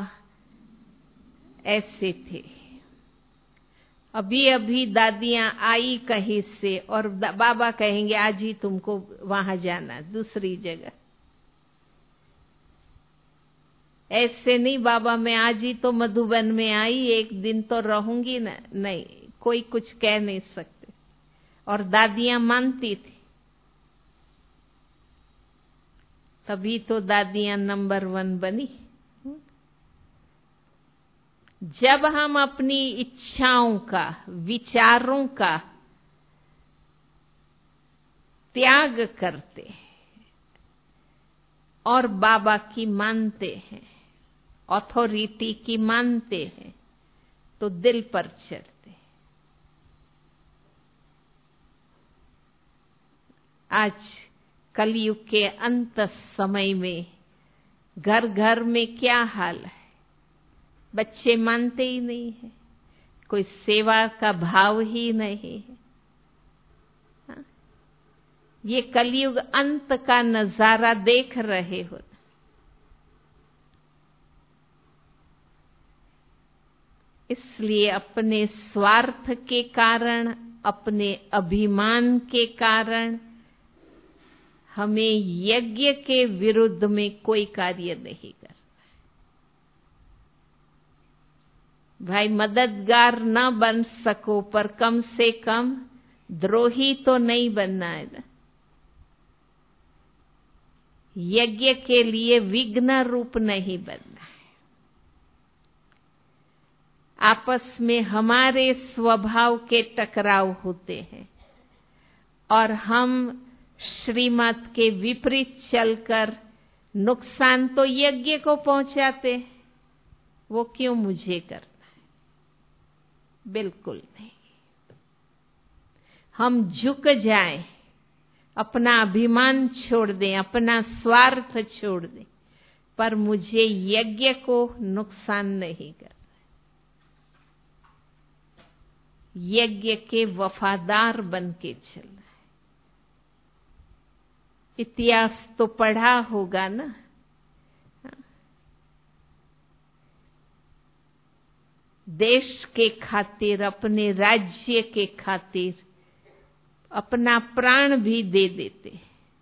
ऐसे थे। अभी अभी दादियां आई कहीं से और बाबा कहेंगे आज ही तुमको वहां जाना, दूसरी जगह। ऐसे नहीं बाबा मैं आज ही तो मधुबन में आई, एक दिन तो रहूंगी ना। नहीं, कोई कुछ कह नहीं सकते। और दादियां मानती थी, तभी तो दादियां नंबर 1 बनी। जब हम अपनी इच्छाओं का, विचारों का त्याग करते हैं और बाबा की मानते हैं, अथॉरिटी की मानते हैं, तो दिल पर चढ़ते। आज कलयुग के अंत समय में घर घर में क्या हाल है? बच्चे मानते ही नहीं है, कोई सेवा का भाव ही नहीं है। हाँ? ये कलयुग अंत का नजारा देख रहे हो। इसलिए अपने स्वार्थ के कारण, अपने अभिमान के कारण हमें यज्ञ के विरुद्ध में कोई कार्य नहीं करना। भाई मददगार ना बन सको पर कम से कम द्रोही तो नहीं बनना है ना। यज्ञ के लिए विघ्न रूप नहीं बनना है। आपस में हमारे स्वभाव के टकराव होते हैं और हम श्रीमत के विपरीत चलकर नुकसान तो यज्ञ को पहुंचाते हैं। वो क्यों मुझे करना है? बिल्कुल नहीं। हम झुक जाएं, अपना अभिमान छोड़ दें, अपना स्वार्थ छोड़ दें, पर मुझे यज्ञ को नुकसान नहीं करना। यज्ञ के वफादार बन के चलना है। इतिहास तो पढ़ा होगा ना, देश के खातिर, अपने राज्य के खातिर अपना प्राण भी दे देते।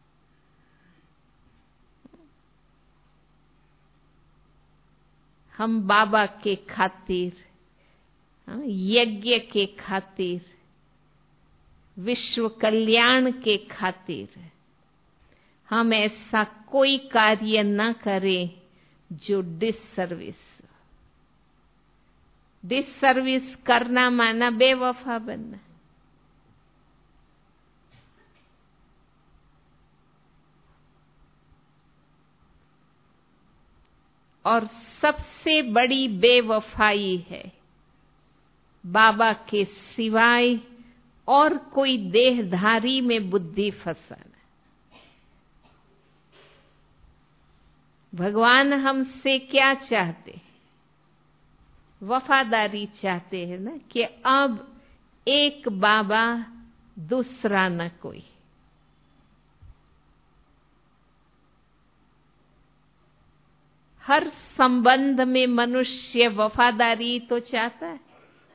हम बाबा के खातिर, यज्ञ के खातिर, विश्व कल्याण के खातिर हम ऐसा कोई कार्य न करें जो डिससर्विस करना माना बेवफा बनना। और सबसे बड़ी बेवफाई है बाबा के सिवाय और कोई देहधारी में बुद्धि फंसाना। भगवान हमसे क्या चाहते? वफादारी चाहते हैं ना, कि अब एक बाबा, दूसरा न कोई। हर संबंध में मनुष्य वफादारी तो चाहता है।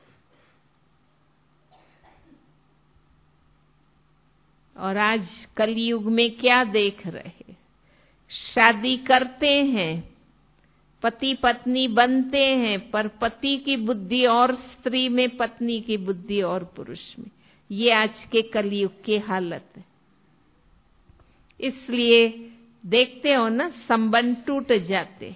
और आज कलयुग में क्या देख रहे हैं? शादी करते हैं, पति पत्नी बनते हैं, पर पति की बुद्धि और स्त्री में, पत्नी की बुद्धि और पुरुष में। ये आज के कलयुग की हालत है। इसलिए देखते हो ना, संबंध टूट जाते।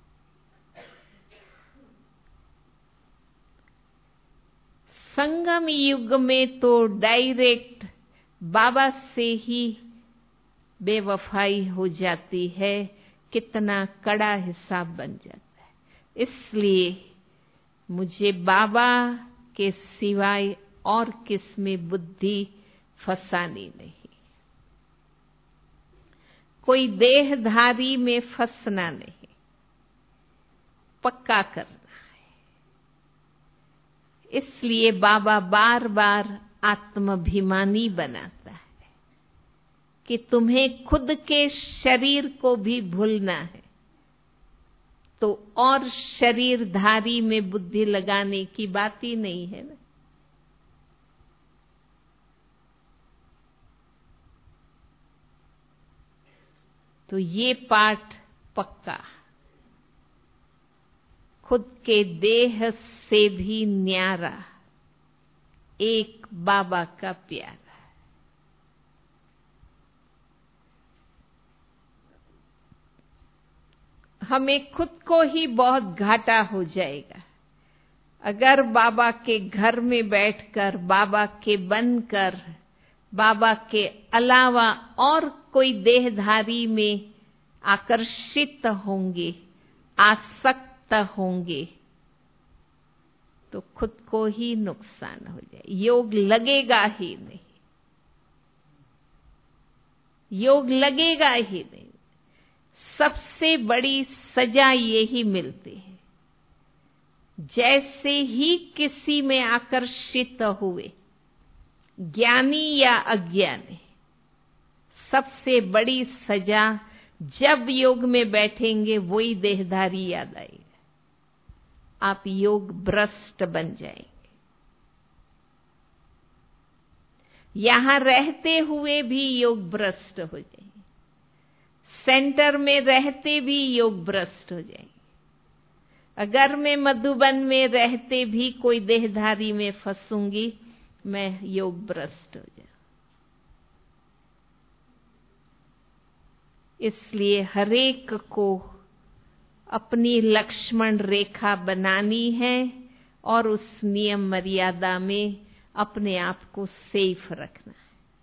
संगम युग में तो डायरेक्ट बाबा से ही बेवफाई हो जाती है, कितना कड़ा हिसाब बन जाता है। इसलिए मुझे बाबा के सिवाय और किस में बुद्धि फंसानी नहीं, कोई देहधारी में फंसना नहीं, पक्का करना है। इसलिए बाबा बार बार आत्माभिमानी बनाता है कि तुम्हें खुद के शरीर को भी भूलना है, तो और शरीरधारी में बुद्धि लगाने की बात ही नहीं है ना। तो ये पाठ पक्का, खुद के देह से भी न्यारा एक बाबा का प्यारा। हमें खुद को ही बहुत घाटा हो जाएगा अगर बाबा के घर में बैठकर, बाबा के बनकर, बाबा के अलावा और कोई देहधारी में आकर्षित होंगे, आसक्त होंगे, तो खुद को ही नुकसान हो जाए। योग लगेगा ही नहीं, योग लगेगा ही नहीं। सबसे बड़ी सजा यही मिलती है। जैसे ही किसी में आकर्षित हुए, ज्ञानी या अज्ञानी, सबसे बड़ी सजा जब योग में बैठेंगे वही देहधारी याद आएगा। आप योग भ्रष्ट बन जाएंगे। यहां रहते हुए भी योग भ्रष्ट हो जाएंगे, सेंटर में रहते भी योग भ्रष्ट हो जाएंगे। अगर मैं मधुबन में रहते भी कोई देहधारी में फंसूंगी, मैं योग भ्रष्ट हो जाऊं। इसलिए हरेक को अपनी लक्ष्मण रेखा बनानी है और उस नियम मर्यादा में अपने आप को सेफ रखना है।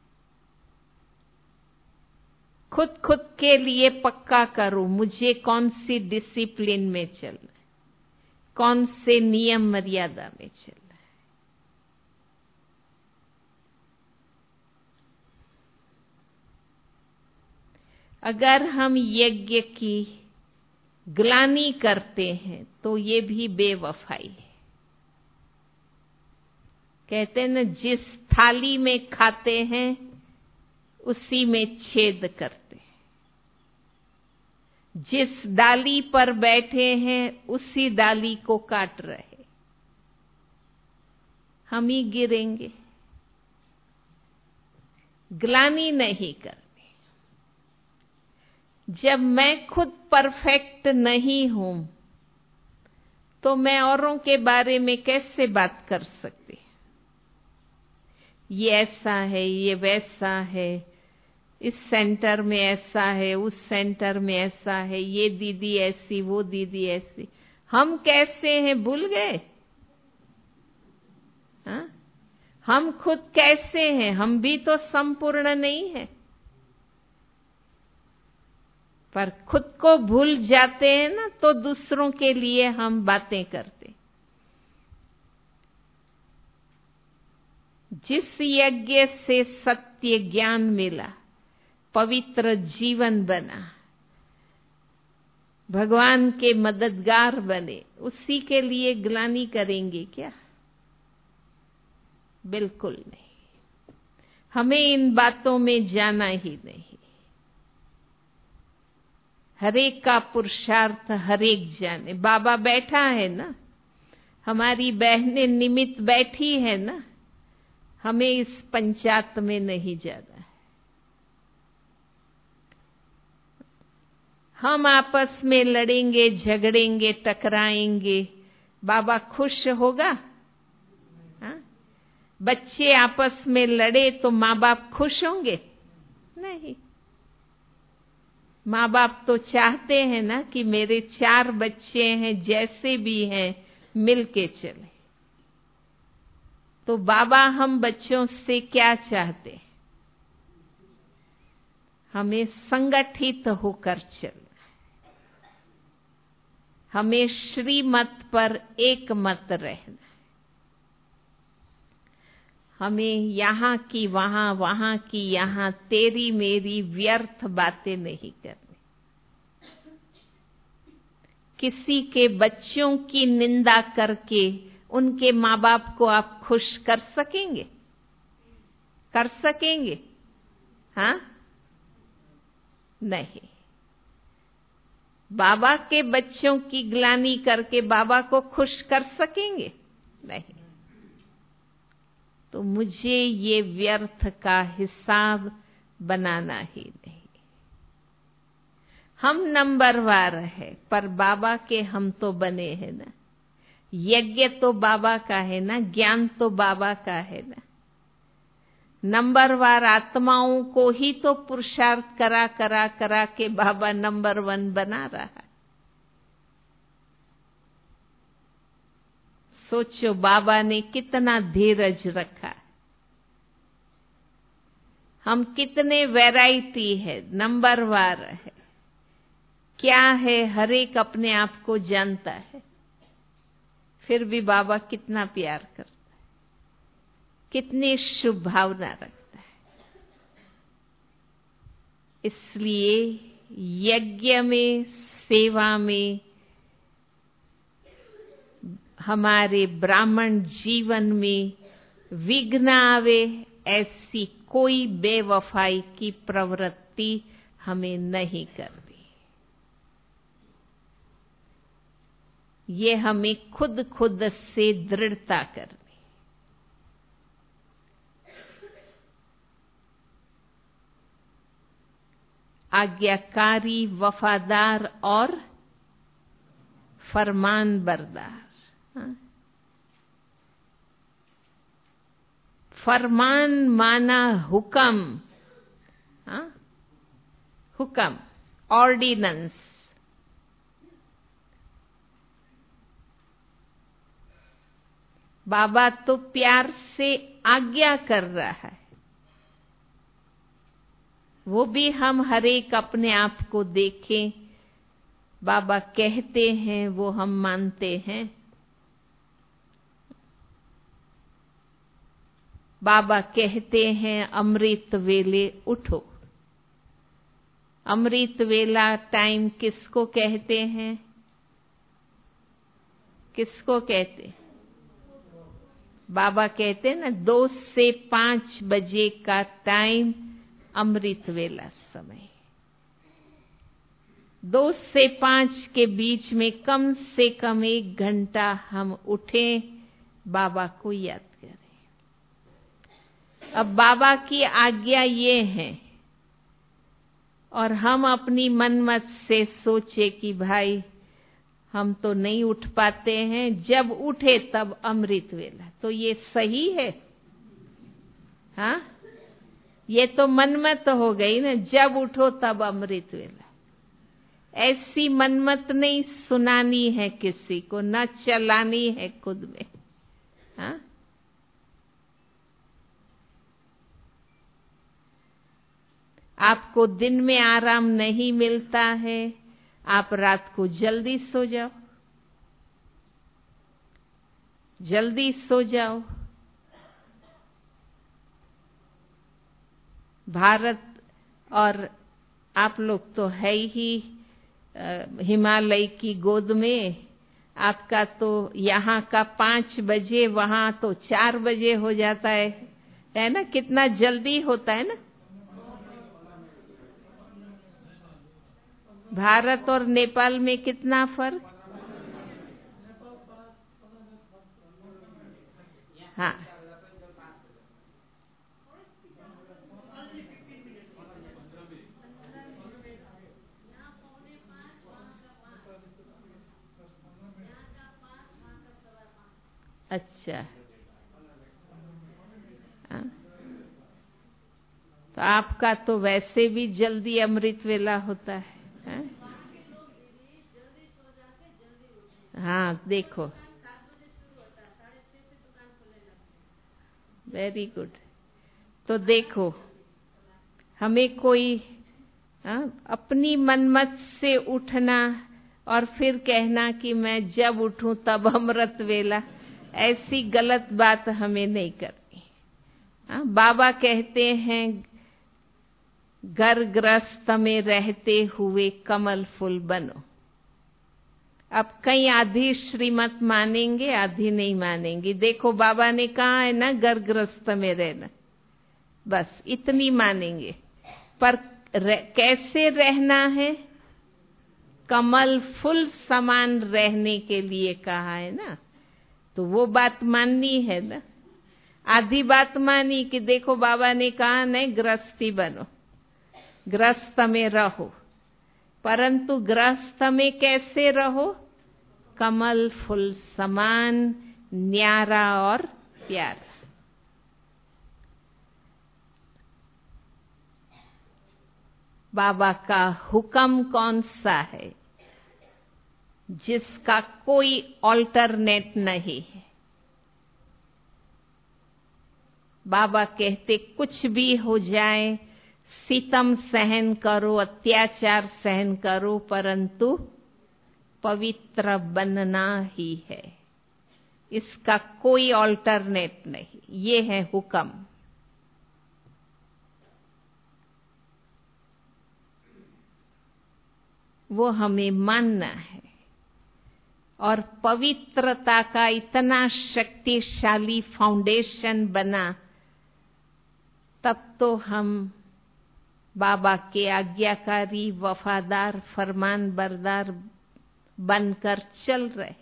खुद के लिए पक्का करो, मुझे कौन सी डिसिप्लिन में चलना है, कौन से नियम मर्यादा में चलना है। अगर हम यज्ञ की ग्लानि करते हैं तो ये भी बेवफाई है। कहते हैं ना, जिस थाली में खाते हैं उसी में छेद करते हैं, जिस डाली पर बैठे हैं उसी डाली को काट रहे, हम ही गिरेंगे। ग्लानि नहीं करनी। जब मैं खुद परफेक्ट नहीं हूं तो मैं औरों के बारे में कैसे बात कर सकती? ये ऐसा है, ये वैसा है, इस सेंटर में ऐसा है, उस सेंटर में ऐसा है, ये दीदी ऐसी, वो दीदी ऐसी। हम कैसे हैं भूल गए? हाँ? हम खुद कैसे हैं? हम भी तो संपूर्ण नहीं है, पर खुद को भूल जाते हैं ना, तो दूसरों के लिए हम बातें करते। जिस यज्ञ से सत्य ज्ञान मिला, पवित्र जीवन बना, भगवान के मददगार बने, उसी के लिए ग्लानि करेंगे क्या? बिल्कुल नहीं। हमें इन बातों में जाना ही नहीं। हरेक का पुरुषार्थ हरेक जाने। बाबा बैठा है ना, हमारी बहनें निमित्त बैठी है ना, हमें इस पंचायत में नहीं जाना है। हम आपस में लड़ेंगे, झगड़ेंगे, टकराएंगे, बाबा खुश होगा? हाँ? बच्चे आपस में लड़े तो माँ बाप खुश होंगे? नहीं। माँ बाप तो चाहते हैं ना कि मेरे 4 बच्चे हैं, जैसे भी हैं मिलके चले। तो बाबा हम बच्चों से क्या चाहते हैं? हमें संगठित होकर चलना, हमें श्रीमत पर एक मत रहना, हमें यहाँ की वहां, वहां की यहाँ, तेरी मेरी व्यर्थ बातें नहीं करनी। किसी के बच्चों की निंदा करके उनके माँ बाप को आप खुश कर सकेंगे? कर सकेंगे? हाँ? नहीं। बाबा के बच्चों की ग्लानि करके बाबा को खुश कर सकेंगे? नहीं। तो मुझे ये व्यर्थ का हिसाब बनाना ही नहीं। हम नंबरवार है, पर बाबा के हम तो बने हैं ना। यज्ञ तो बाबा का है ना, ज्ञान तो बाबा का है ना। नंबरवार आत्माओं को ही तो पुरुषार्थ करा करा करा के बाबा नंबर 1 बना रहा है। सोचो बाबा ने कितना धीरज रखा। हम कितने वैरायटी है, नंबरवार है, क्या है, हर एक अपने आप को जानता है। फिर भी बाबा कितना प्यार करता है, कितनी शुभ भावना रखता है। इसलिए यज्ञ में, सेवा में, हमारे ब्राह्मण जीवन में विघ्न आवे, ऐसी कोई बेवफाई की प्रवृत्ति हमें नहीं करनी। ये हमें खुद खुद से दृढ़ता करनी। आज्ञाकारी, वफादार और फरमान बरदार। हाँ? फरमान माना हुक्म, हाँ? हुक्म, ऑर्डिनेंस। बाबा तो प्यार से आज्ञा कर रहा है, वो भी हम हर एक अपने आप को देखें। बाबा कहते हैं वो हम मानते हैं। बाबा कहते हैं अमृत वेले उठो, अमृत वेला टाइम किसको कहते हैं? किसको कहते हैं? बाबा कहते हैं ना 2 से 5 बजे का टाइम अमृत वेला समय। 2 से 5 के बीच में कम से कम 1 घंटा हम उठें, बाबा को याद करें। अब बाबा की आज्ञा ये है, और हम अपनी मनमत से सोचे कि भाई हम तो नहीं उठ पाते हैं, जब उठे तब अमृत वेला, तो ये सही है? हाँ, ये तो मनमत हो गई ना, जब उठो तब अमृत वेला। ऐसी मनमत नहीं सुनानी है किसी को, न चलानी है खुद में। हाँ, आपको दिन में आराम नहीं मिलता है, आप रात को जल्दी सो जाओ, जल्दी सो जाओ। भारत और आप लोग तो है ही हिमालय की गोद में, आपका तो यहाँ का 5 बजे, वहाँ तो 4 बजे हो जाता है ना? कितना जल्दी होता है ना। भारत और नेपाल में कितना फर्क? हाँ, अच्छा। हाँ? तो आपका तो वैसे भी जल्दी अमृत वेला होता है। हाँ, हाँ, देखो, वेरी गुड। तो देखो, हमें कोई अपनी मनमत से उठना और फिर कहना कि मैं जब उठूं तब अमृत वेला, ऐसी गलत बात हमें नहीं करनी। बाबा कहते हैं घर गृहस्थ में रहते हुए कमल फूल बनो। अब कई आधी श्रीमत मानेंगे, आधी नहीं मानेंगे। देखो, बाबा ने कहा है ना घर गृहस्थ में रहना, बस इतनी मानेंगे। पर कैसे रहना है? कमल फूल समान रहने के लिए कहा है ना, तो वो बात माननी है ना। आधी बात मानी कि देखो बाबा ने कहा नहीं गृहस्थी बनो, गृहस्थ में रहो, परंतु गृहस्थ में कैसे रहो? कमल फूल समान, न्यारा और प्यारा। बाबा का हुक्म कौन सा है जिसका कोई ऑल्टरनेट नहीं है? बाबा कहते कुछ भी हो जाए, सितम सहन करो, अत्याचार सहन करो, परंतु पवित्र बनना ही है। इसका कोई ऑल्टरनेट नहीं, ये है हुक्म। वो हमें मानना है। और पवित्रता का इतना शक्तिशाली फाउंडेशन बना, तब तो हम बाबा के आज्ञाकारी, वफादार, फरमान बरदार बनकर चल रहे।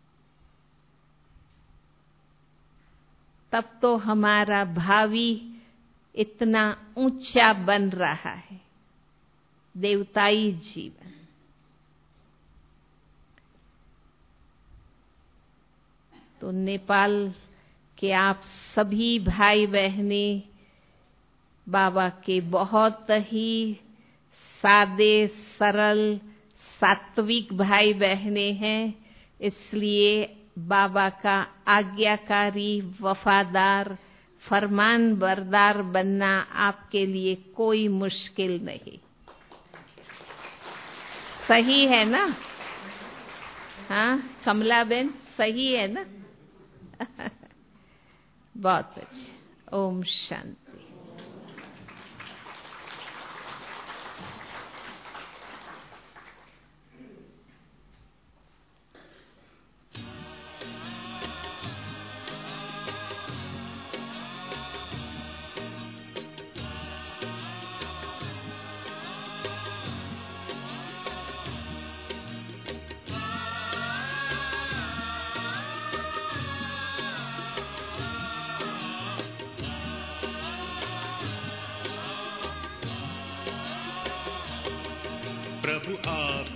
तब तो हमारा भावी इतना ऊंचा बन रहा है, देवताई जीवन। तो नेपाल के आप सभी भाई बहनें बाबा के बहुत ही सादे, सरल, सात्विक भाई बहनें हैं, इसलिए बाबा का आज्ञाकारी, वफादार, फरमान बरदार बनना आपके लिए कोई मुश्किल नहीं। सही है ना? हाँ कमला बहन, सही है ना? बहुत अच्छा। ओम शांति।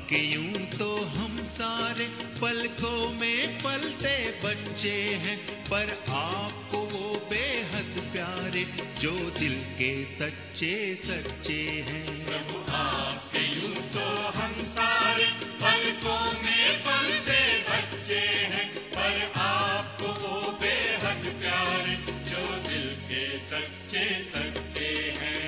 आपके यूं तो हम सारे पलकों में पलते बच्चे हैं, पर आपको वो बेहद प्यारे जो दिल के सच्चे सच्चे हैं। प्रभु आपके यूं तो हम सारे पलकों में पलते बच्चे हैं, पर आपको वो बेहद प्यारे जो दिल के सच्चे सच्चे हैं।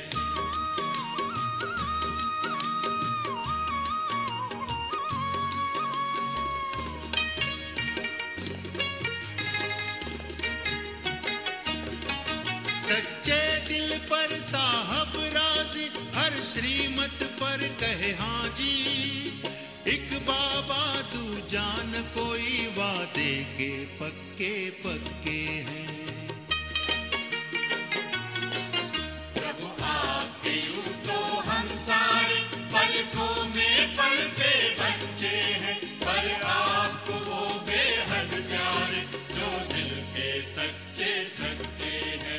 सच्चे दिल पर साहब राजी, हर श्रीमत पर कहे हाँ जी। एक बाबा तू जान कोई वादे के पक्के पक्के हैं। प्रभु आपके यूं तो हम सारे पलकों में पलते बच्चे हैं, पर आपको वो बेहद प्यारे जो दिल के सच्चे सच्चे हैं।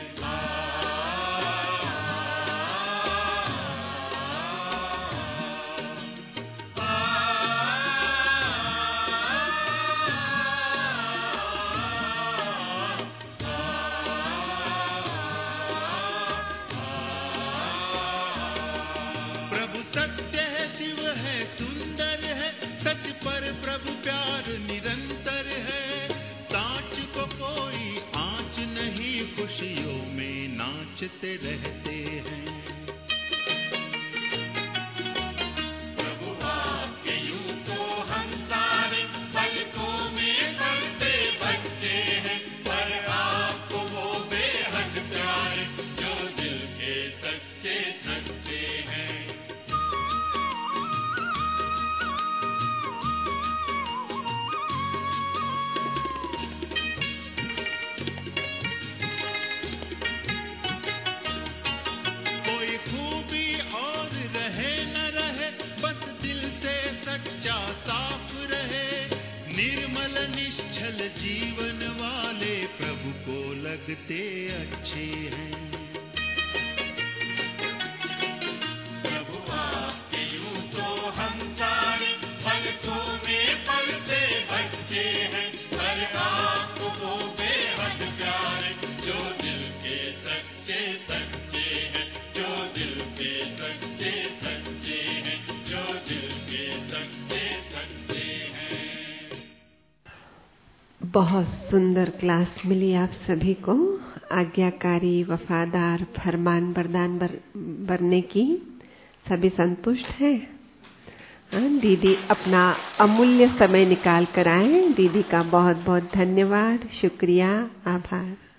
प्रभु सत्य है, शिव है, सुंदर है, सच पर प्रभु प्यार निरंतर है। सांच को कोई आँच नहीं, खुशियों में नाचते रहते हैं। प्रभु आपके यूं तो हम सारे पलकों में पलते बच्चे हैं, पर आपको वो बेहद प्यारे जो दिल के सच्चे सच्चे हैं। कोई खूबी और रहे न रहे, बस दिल से सच्चा साफ रहे। निर्मल निश्चल जीवन वाले प्रभु को लगते अच्छे हैं। प्रभु आपके यूं तो हम सारे पलकों में पलते बच्चे हैं, पर आपको वो बेहद प्यारे जो दिल के सच्चे सच्चे हैं, जो दिल के सच्चे सच्चे हैं, जो दिल के सच्चे सच्चे हैं। बहुत सुंदर क्लास मिली आप सभी को, आज्ञाकारी, वफादार, फरमान बरदान बनने की। सभी संतुष्ट हैं? दीदी अपना अमूल्य समय निकाल कर आए। दीदी का बहुत बहुत धन्यवाद, शुक्रिया, आभार।